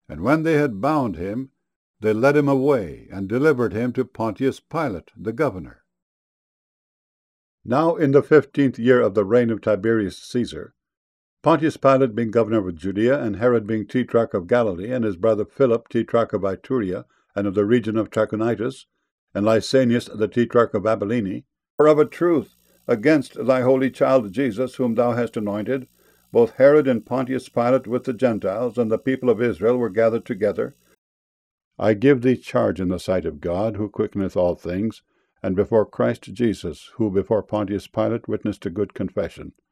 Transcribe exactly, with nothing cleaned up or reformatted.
And when they had bound him, they led him away, and delivered him to Pontius Pilate, the governor. Now in the fifteenth year of the reign of Tiberius Caesar, Pontius Pilate being governor of Judea, and Herod being tetrarch of Galilee, and his brother Philip tetrarch of Iturea, and of the region of Trachonitis, and Lysanias the tetrarch of Abilene, for of a truth, against thy holy child Jesus, whom thou hast anointed, both Herod and Pontius Pilate with the Gentiles and the people of Israel were gathered together. I give thee charge in the sight of God, who quickeneth all things, and before Christ Jesus, who before Pontius Pilate witnessed a good confession,